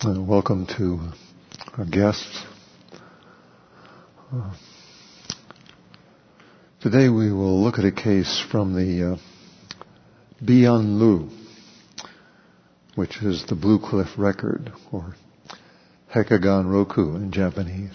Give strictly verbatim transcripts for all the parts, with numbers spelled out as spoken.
and welcome to our guests. Uh, today we will look at a case from the uh, Bian Lu, which is the Blue Cliff Record, or Hekagan Roku in Japanese.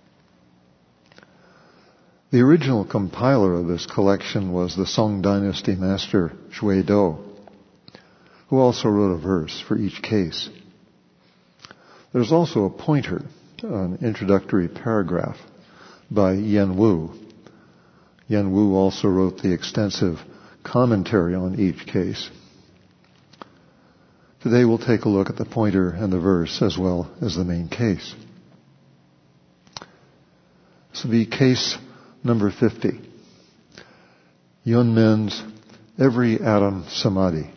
The original compiler of this collection was the Song Dynasty master Shui Do, who also wrote a verse for each case. There's also a pointer, an introductory paragraph by Yen Wu. Yen Wu also wrote the extensive commentary on each case. Today we'll take a look at the pointer and the verse as well as the main case. This will be case number fifty. Yunmen's Every Atom Samadhi.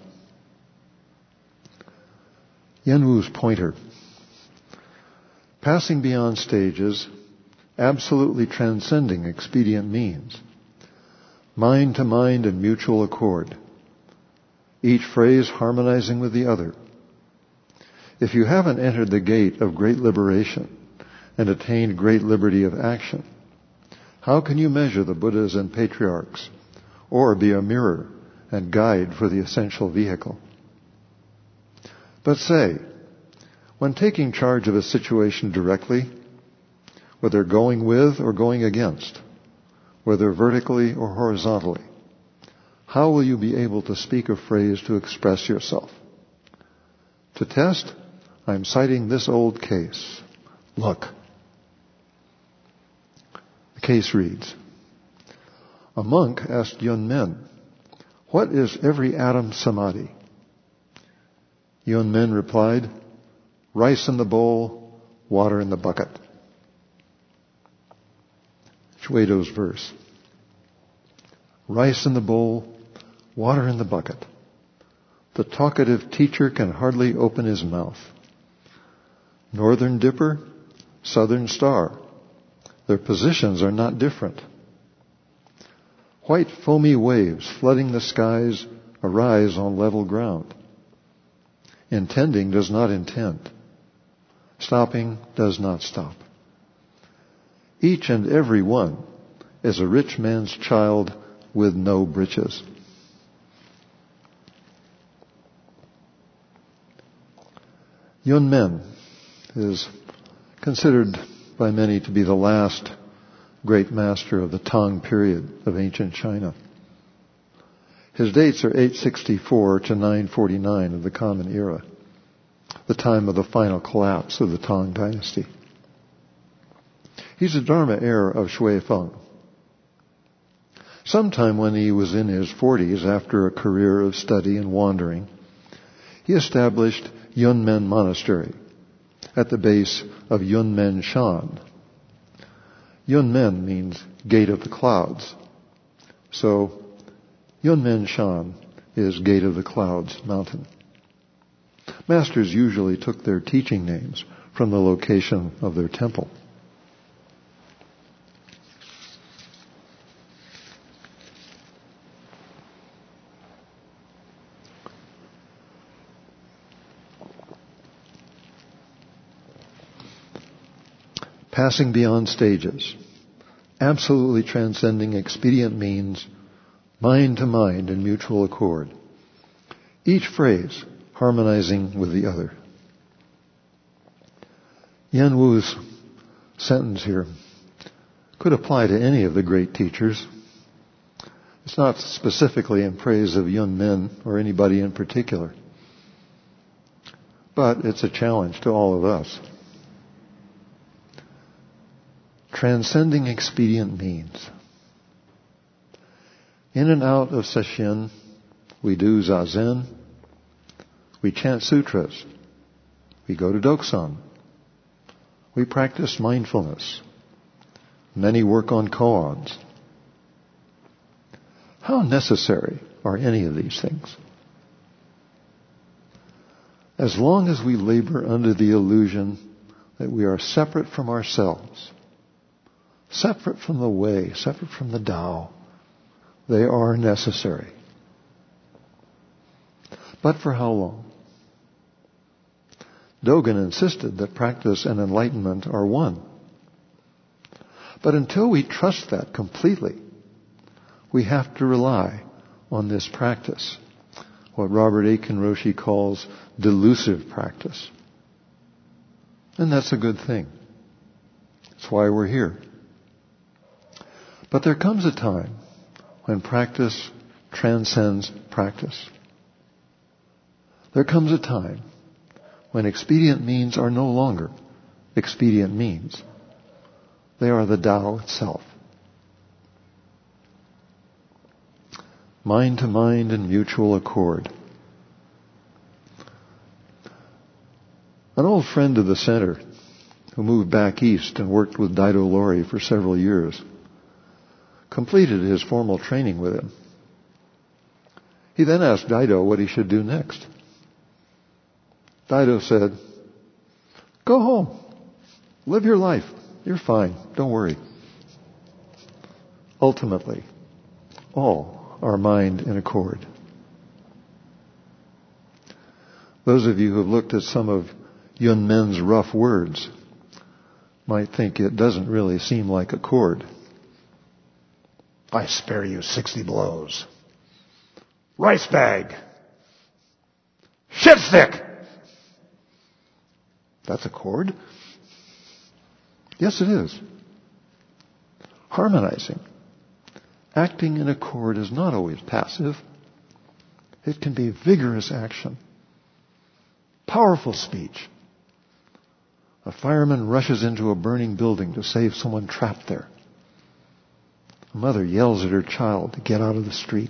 Yen Wu's pointer. Passing beyond stages, absolutely transcending expedient means. Mind to mind in mutual accord. Each phrase harmonizing with the other. If you haven't entered the gate of great liberation and attained great liberty of action, how can you measure the Buddhas and patriarchs, or be a mirror and guide for the essential vehicle? But say, when taking charge of a situation directly, whether going with or going against, whether vertically or horizontally, how will you be able to speak a phrase to express yourself? To test, I'm citing this old case. Look. The case reads, a monk asked Yunmen, what is every atom samadhi? Yunmen replied, rice in the bowl, water in the bucket. Shui Do's verse. Rice in the bowl, water in the bucket. The talkative teacher can hardly open his mouth. Northern Dipper, Southern Star. Their positions are not different. White foamy waves flooding the skies arise on level ground. Intending does not intend. Stopping does not stop. Each and every one is a rich man's child with no breeches. Yunmen is considered by many to be the last great master of the Tang period of ancient China. His dates are eight sixty-four to nine forty-nine of the Common Era, the time of the final collapse of the Tang dynasty. He's a Dharma heir of Shui Feng. Sometime when he was in his forties, after a career of study and wandering, he established Yunmen Monastery at the base of Yunmen Shan. Yunmen means gate of the clouds. So Yunmen Shan is Gate of the Clouds mountain. Masters usually took their teaching names from the location of their temple. Passing beyond stages, absolutely transcending expedient means, mind to mind in mutual accord. Each phrase harmonizing with the other. Yen Wu's sentence here could apply to any of the great teachers. It's not specifically in praise of Yunmen or anybody in particular, but it's a challenge to all of us. Transcending expedient means. In and out of sesshin, we do zazen, we chant sutras, we go to doksan, we practice mindfulness, many work on koans. How necessary are any of these things? As long as we labor under the illusion that we are separate from ourselves, separate from the way, separate from the Tao, they are necessary. But for how long? Dogen insisted that practice and enlightenment are one. But until we trust that completely, we have to rely on this practice, what Robert Aitken Roshi calls delusive practice. And that's a good thing. That's why we're here. But there comes a time when practice transcends practice. There comes a time when expedient means are no longer expedient means. They are the Tao itself. Mind to mind in mutual accord. An old friend of the center who moved back east and worked with Daido Loori for several years completed his formal training with him. He then asked Daido what he should do next. Daido said, "Go home. Live your life. You're fine. Don't worry." Ultimately, all are mind in accord. Those of you who have looked at some of Yun Men's rough words might think it doesn't really seem like accord. I spare you sixty blows. Rice bag. Shit stick. That's accord? Yes, it is. Harmonizing. Acting in accord is not always passive. It can be vigorous action. Powerful speech. A fireman rushes into a burning building to save someone trapped there. A mother yells at her child to get out of the street.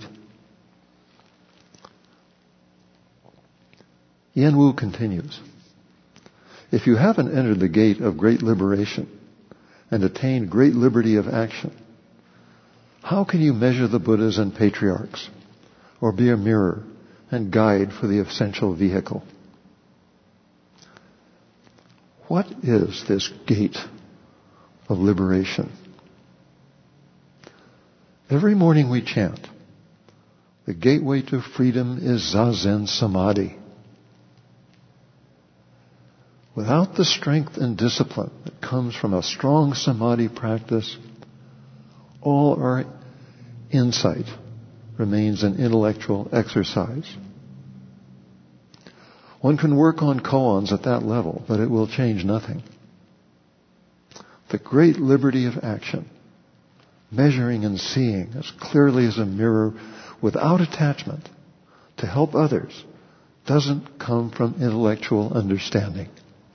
Yen Wu continues, if you haven't entered the gate of great liberation and attained great liberty of action, how can you measure the Buddhas and patriarchs or be a mirror and guide for the essential vehicle? What is this gate of liberation? Every morning we chant, the gateway to freedom is Zazen Samadhi. Without the strength and discipline that comes from a strong samadhi practice, all our insight remains an intellectual exercise. One can work on koans at that level, but it will change nothing. The great liberty of action, measuring and seeing as clearly as a mirror without attachment to help others, doesn't come from intellectual understanding.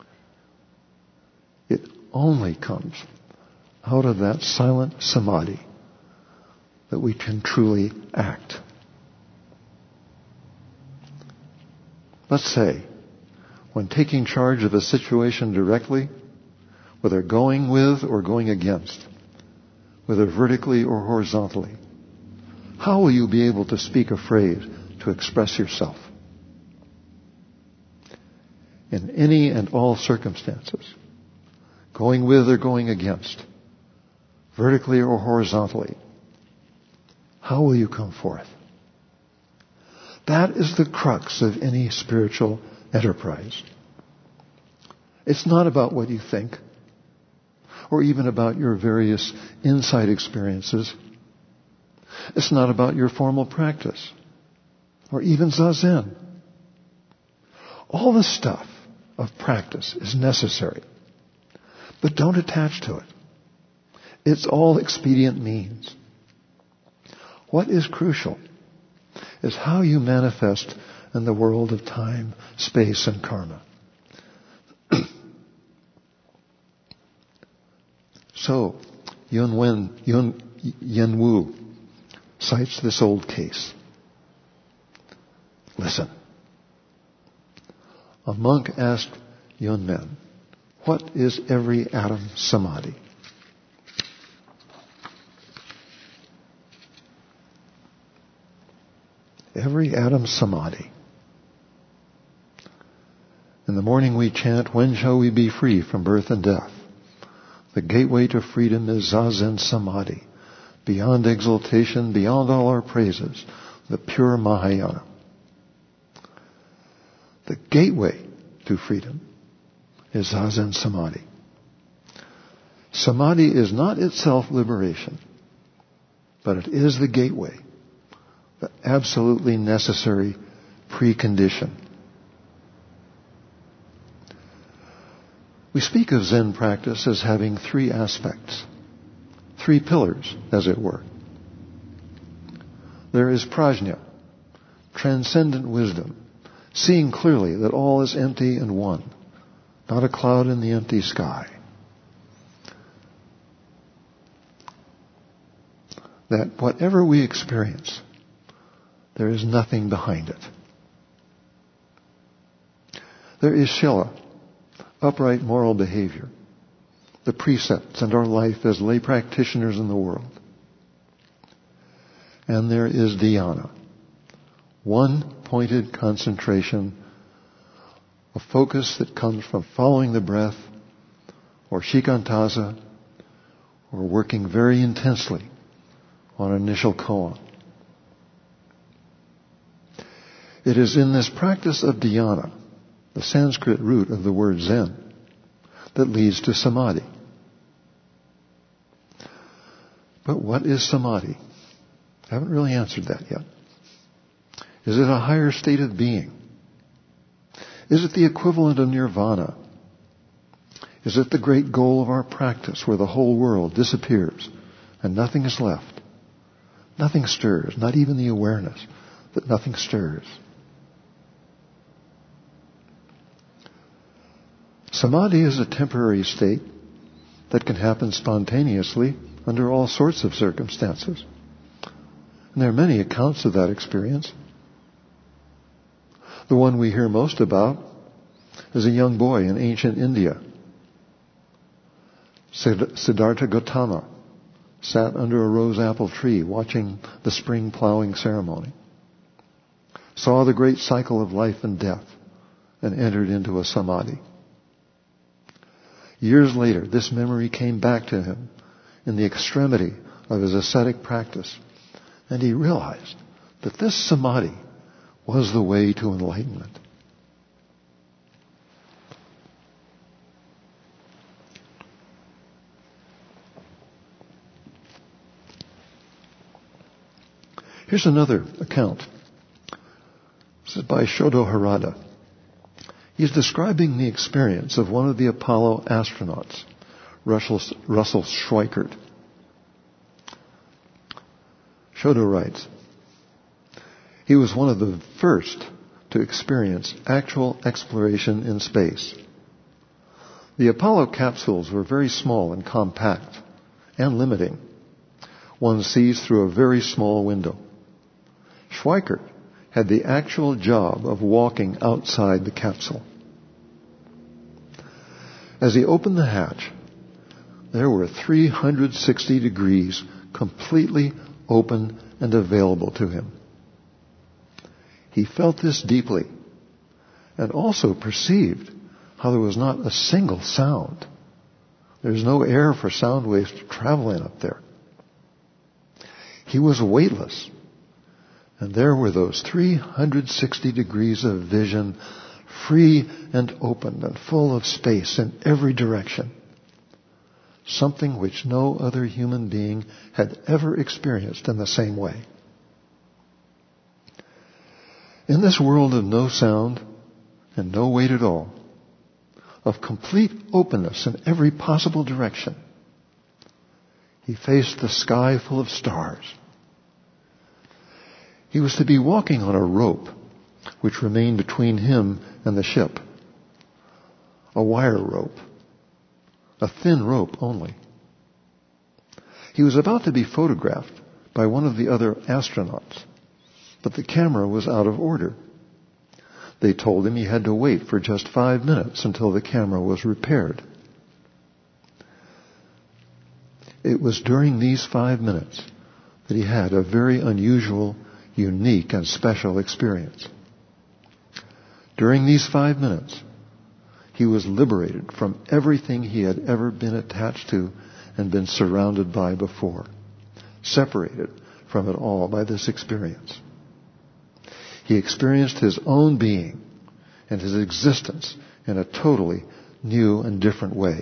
It only comes out of that silent samadhi that we can truly act. Let's say, when taking charge of a situation directly, whether going with or going against, whether vertically or horizontally, how will you be able to speak a phrase to express yourself? In any and all circumstances, going with or going against, vertically or horizontally, how will you come forth? That is the crux of any spiritual enterprise. It's not about what you think, or even about your various insight experiences. It's not about your formal practice, or even Zazen. All the stuff of practice is necessary, but don't attach to it. It's all expedient means. What is crucial is how you manifest in the world of time, space, and karma. So, Yun Wen, Yun, Yen Wu cites this old case. Listen. A monk asked Yun Men, what is every atom samadhi? Every atom samadhi. In the morning we chant, when shall we be free from birth and death? The gateway to freedom is Zazen Samadhi, beyond exaltation, beyond all our praises, the pure Mahayana. The gateway to freedom is Zazen Samadhi. Samadhi is not itself liberation, but it is the gateway, the absolutely necessary precondition. We speak of Zen practice as having three aspects, three pillars, as it were. There is prajna, transcendent wisdom, seeing clearly that all is empty and one, not a cloud in the empty sky. That whatever we experience, there is nothing behind it. There is shila, upright moral behavior, the precepts and our life as lay practitioners in the world. And there is dhyana, one-pointed concentration, a focus that comes from following the breath, or shikantaza, or working very intensely on initial koan. It is in this practice of dhyana, the Sanskrit root of the word Zen, that leads to samadhi. But what is samadhi? I haven't really answered that yet. Is it a higher state of being? Is it the equivalent of nirvana? Is it the great goal of our practice where the whole world disappears and nothing is left? Nothing stirs, not even the awareness that nothing stirs. Samadhi is a temporary state that can happen spontaneously under all sorts of circumstances. And there are many accounts of that experience. The one we hear most about is a young boy in ancient India. Siddhartha Gautama sat under a rose apple tree watching the spring plowing ceremony, saw the great cycle of life and death, and entered into a samadhi. Years later, this memory came back to him in the extremity of his ascetic practice, and he realized that this samadhi was the way to enlightenment. Here's another account. This is by Shodo Harada. He's describing the experience of one of the Apollo astronauts, Russell, Russell Schweickart. Shodo writes, he was one of the first to experience actual exploration in space. The Apollo capsules were very small and compact and limiting. One sees through a very small window. Schweickart had the actual job of walking outside the capsule. As he opened the hatch, there were three hundred sixty degrees completely open and available to him. He felt this deeply and also perceived how there was not a single sound. There's no air for sound waves to travel in up there. He was weightless. And there were those three hundred sixty degrees of vision, free and open and full of space in every direction. Something which no other human being had ever experienced in the same way. In this world of no sound and no weight at all, of complete openness in every possible direction, he faced the sky full of stars. He was to be walking on a rope which remained between him and the ship. A wire rope. A thin rope only. He was about to be photographed by one of the other astronauts, but the camera was out of order. They told him he had to wait for just five minutes until the camera was repaired. It was during these five minutes that he had a very unusual, unique, and special experience. During these five minutes, he was liberated from everything he had ever been attached to and been surrounded by before, separated from it all by this experience. He experienced his own being and his existence in a totally new and different way.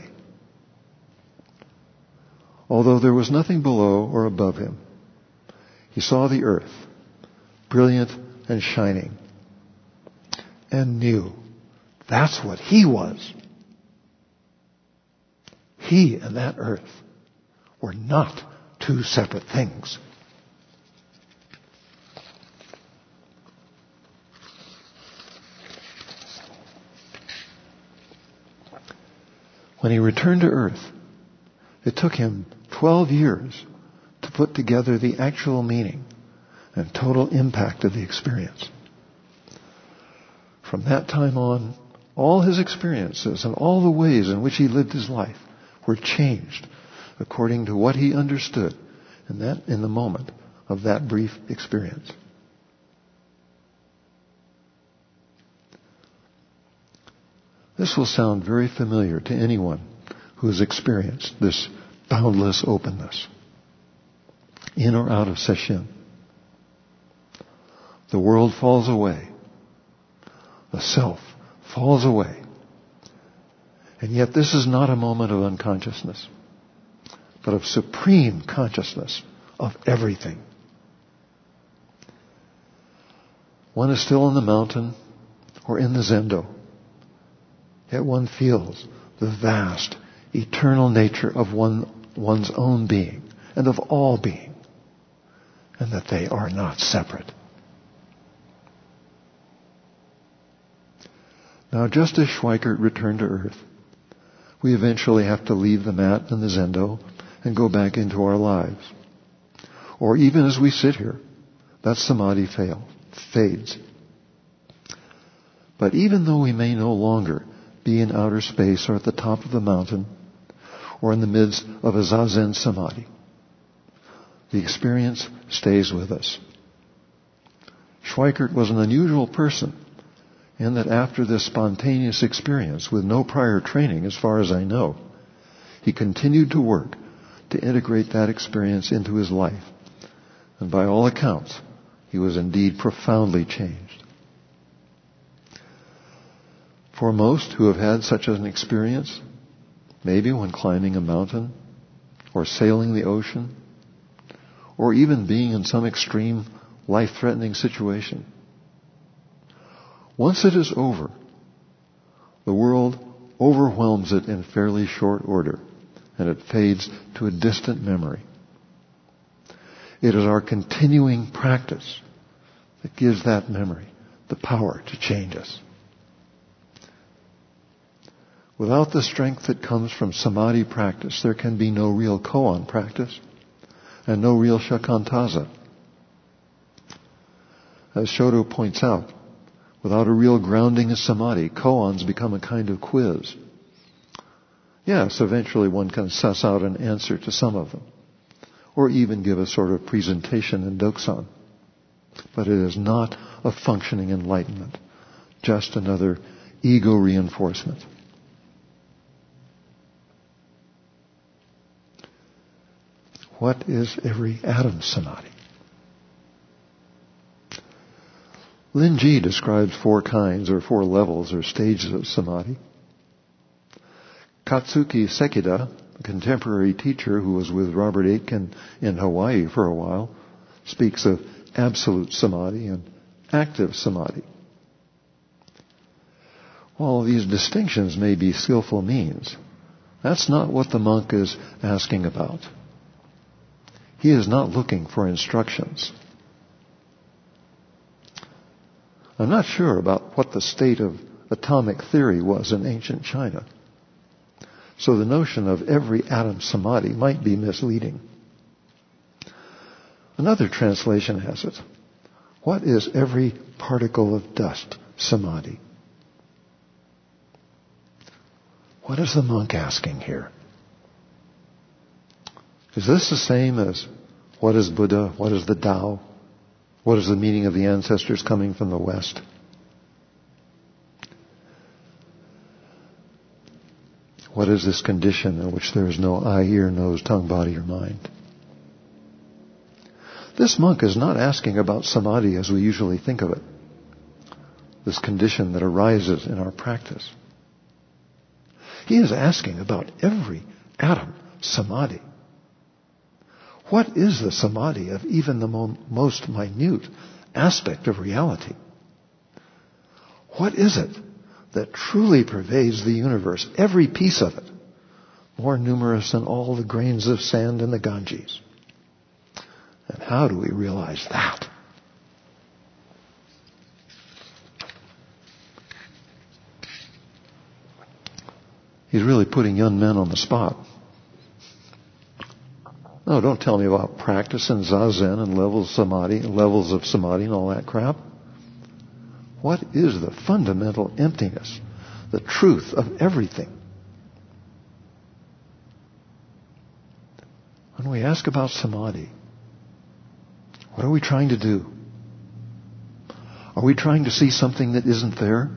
Although there was nothing below or above him, he saw the earth, brilliant and shining, and knew that's what he was. He and that earth were not two separate things. When he returned to earth, it took him twelve years to put together the actual meaning and total impact of the experience. From that time on, all his experiences and all the ways in which he lived his life were changed according to what he understood in that, in the moment of that brief experience. This will sound very familiar to anyone who has experienced this boundless openness, in or out of Sesshin. The world falls away. The self falls away. And yet this is not a moment of unconsciousness, but of supreme consciousness of everything. One is still in the mountain or in the zendo, yet one feels the vast, eternal nature of one, one's own being and of all being, and that they are not separate. Now, just as Schweikart returned to earth, we eventually have to leave the mat and the zendo and go back into our lives. Or even as we sit here, that samadhi fail, fades. But even though we may no longer be in outer space or at the top of the mountain or in the midst of a zazen samadhi, the experience stays with us. Schweikart was an unusual person in that after this spontaneous experience with no prior training, as far as I know, he continued to work to integrate that experience into his life. And by all accounts, he was indeed profoundly changed. For most who have had such an experience, maybe when climbing a mountain, or sailing the ocean, or even being in some extreme life-threatening situation, once it is over, the world overwhelms it in fairly short order, and it fades to a distant memory. It is our continuing practice that gives that memory the power to change us. Without the strength that comes from samadhi practice, there can be no real koan practice and no real shikantaza. As Shodo points out, without a real grounding in samadhi, koans become a kind of quiz. Yes, eventually one can suss out an answer to some of them, or even give a sort of presentation in Doksan. But it is not a functioning enlightenment, just another ego reinforcement. What is every atom samadhi? Lin-Ji describes four kinds or four levels or stages of samadhi. Katsuki Sekida, a contemporary teacher who was with Robert Aitken in Hawaii for a while, speaks of absolute samadhi and active samadhi. While these distinctions may be skillful means, that's not what the monk is asking about. He is not looking for instructions. I'm not sure about what the state of atomic theory was in ancient China. So the notion of every atom samadhi might be misleading. Another translation has it, what is every particle of dust samadhi? What is the monk asking here? Is this the same as what is Buddha? What is the Tao? What is the meaning of the ancestors coming from the West? What is this condition in which there is no eye, ear, nose, tongue, body, or mind? This monk is not asking about samadhi as we usually think of it, this condition that arises in our practice. He is asking about every atom samadhi. What is the samadhi of even the mo- most minute aspect of reality? What is it that truly pervades the universe, every piece of it, more numerous than all the grains of sand in the Ganges? And how do we realize that? He's really putting young men on the spot. No, don't tell me about practice and zazen and levels of samadhi, levels of samadhi and all that crap. What is the fundamental emptiness, the truth of everything? When we ask about samadhi, what are we trying to do? Are we trying to see something that isn't there?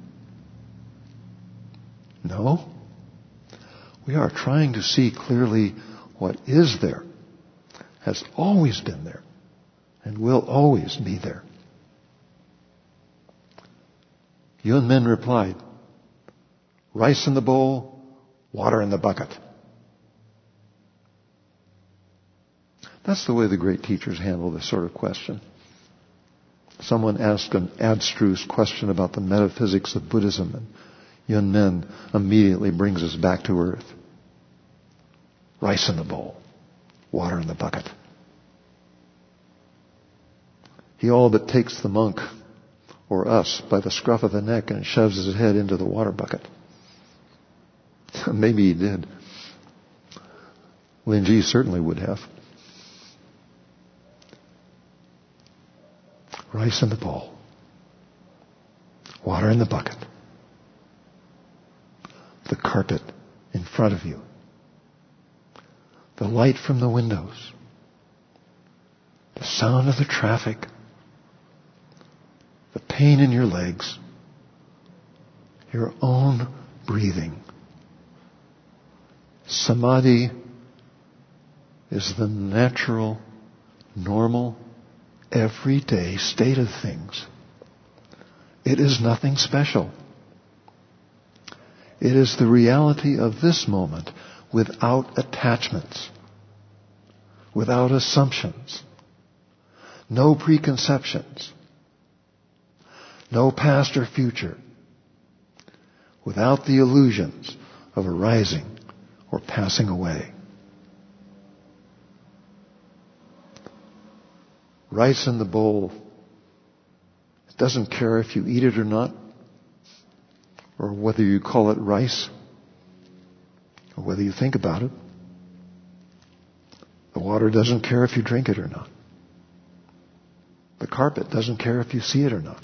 No. We are trying to see clearly what is there, has always been there, and will always be there. Yun Men replied, rice in the bowl, water in the bucket. That's the way the great teachers handle this sort of question. Someone asked an abstruse question about the metaphysics of Buddhism, and Yun Men immediately brings us back to earth. Rice in the bowl, water in the bucket. He all but takes the monk, or us, by the scruff of the neck and shoves his head into the water bucket. Maybe he did. Linji certainly would have. Rice in the bowl, water in the bucket. The carpet in front of you. The light from the windows. The sound of the traffic. The pain in your legs. Your own breathing. Samadhi is the natural, normal, everyday state of things. It is nothing special. It is the reality of this moment without attachments, without assumptions, no preconceptions, no past or future, without the illusions of arising or passing away. Rice in the bowl, it doesn't care if you eat it or not, or whether you call it rice, or whether you think about it. The water doesn't care if you drink it or not. The carpet doesn't care if you see it or not.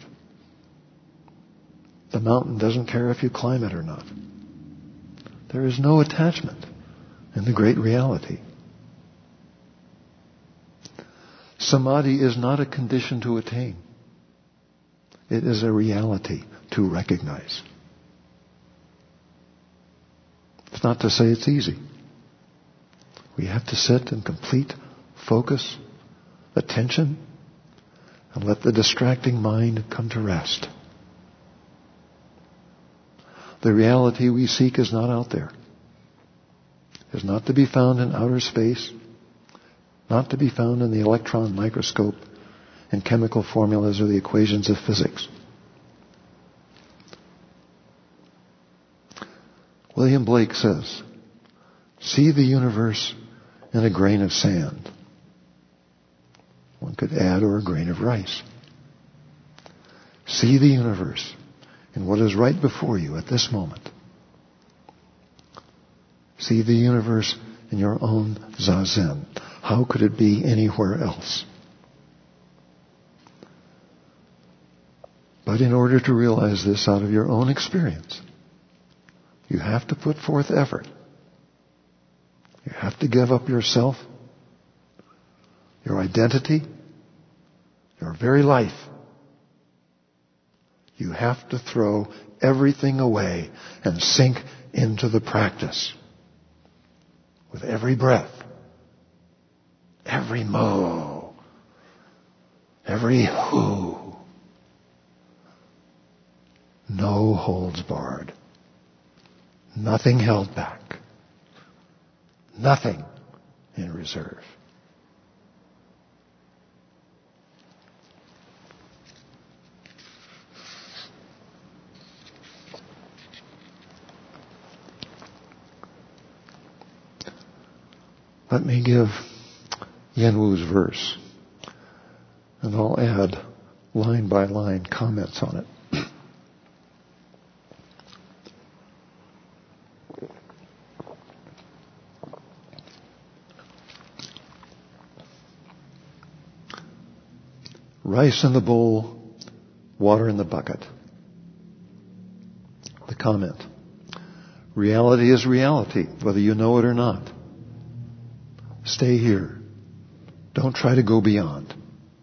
The mountain doesn't care if you climb it or not. There is no attachment in the great reality. Samadhi is not a condition to attain. It is a reality to recognize. It's not to say it's easy. We have to sit in complete focus, attention, and let the distracting mind come to rest. The reality we seek is not out there. It is not to be found in outer space, not to be found in the electron microscope, in chemical formulas or the equations of physics. William Blake says, see the universe in a grain of sand. One could add, or a grain of rice. See the universe in what is right before you at this moment. See the universe in your own zazen. How could it be anywhere else? But in order to realize this out of your own experience, you have to put forth effort. You have to give up yourself, your identity, your very life. You have to throw everything away and sink into the practice. With every breath, every mo, every who. No holds barred. Nothing held back. Nothing in reserve. Let me give Yen Wu's verse, and I'll add line by line comments on it. Rice in the bowl, water in the bucket. The comment. Reality is reality, whether you know it or not. Stay here. Don't try to go beyond.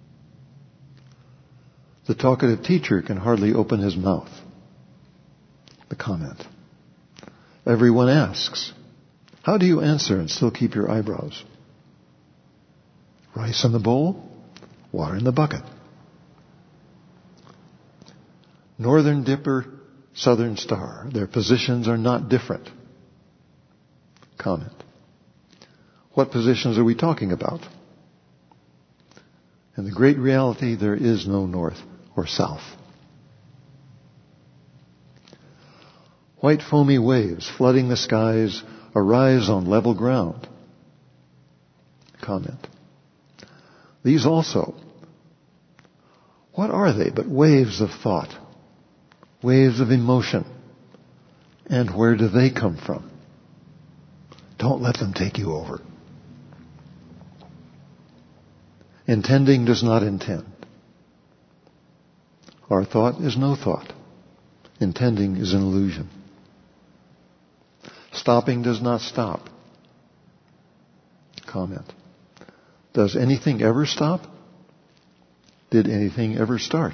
The talkative teacher can hardly open his mouth. The comment. Everyone asks, how do you answer and still keep your eyebrows? Rice in the bowl, water in the bucket. Northern Dipper, Southern Star. Their positions are not different. Comment. What positions are we talking about? In the great reality, there is no north or south. White foamy waves flooding the skies arise on level ground. Comment. These also, what are they but waves of thought? Waves of emotion. And where do they come from? Don't let them take you over. Intending does not intend. Our thought is no thought. Intending is an illusion. Stopping does not stop. Comment. Does anything ever stop? Did anything ever start?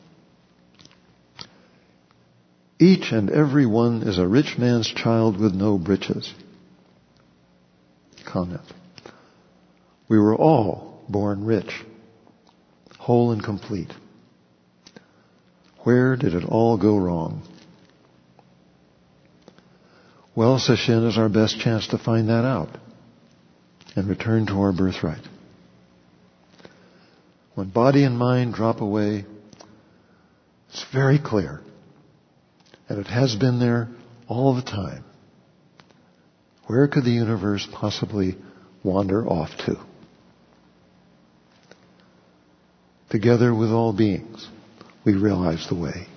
Each and every one is a rich man's child with no breeches. Comment. We were all born rich, whole and complete. Where did it all go wrong? Well, Sesshin is our best chance to find that out and return to our birthright. When body and mind drop away, it's very clear, and it has been there all the time. Where could the universe possibly wander off to? Together with all beings, we realize the way.